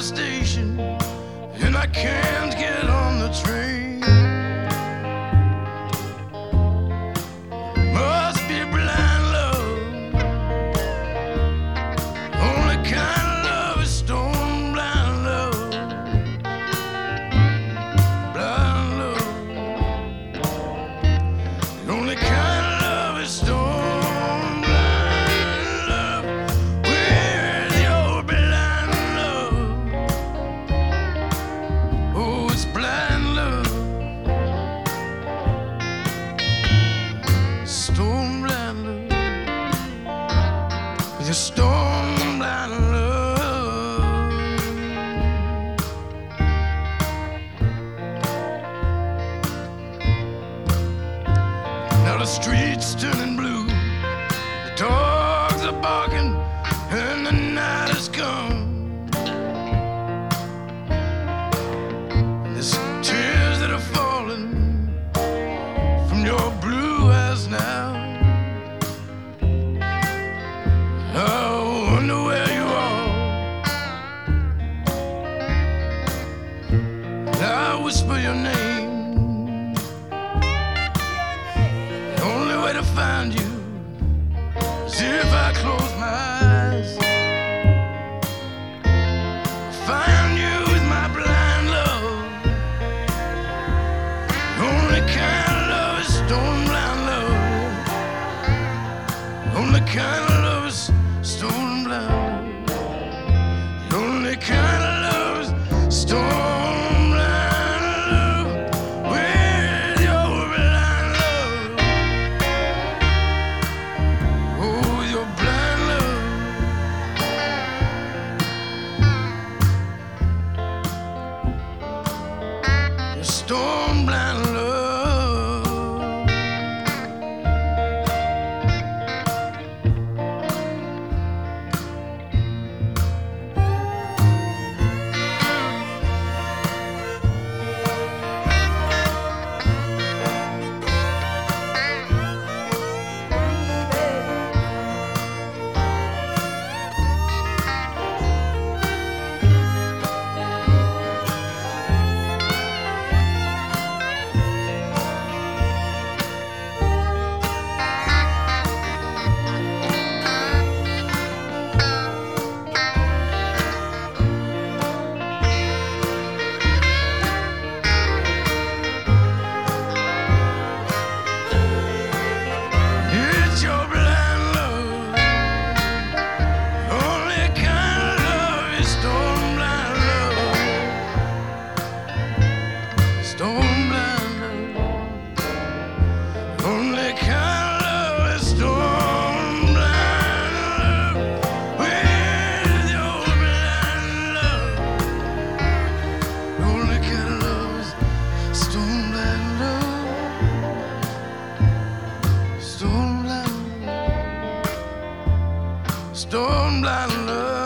station and I can't get on the train. Must be blind love. Only kind of love is stone blind love. Blind love. The only kind of love is stone blind love. With your blind love. Oh, it's blind love. Stone blind love. With your stone blind love. Now the streets turning blue, the dogs are barking, and the night has come. And there's tears that are falling from your blue eyes now. I wonder where you are. And I whisper your name. The only way to find you is if I close my eyes. Find you with my blind love. The only kind of love is stone blind love. The only kind of love is stone blind love. The only kind of love is stone blind love. With your blind love. Oh, with your blind love. Your stone blind love. It's your blind love. Only kind of love is stone blind love. Stone blind love. Only kind of love is stone blind love. With your blind love. Only kind of love is stone blind love. Stone blind love. Stone blind love.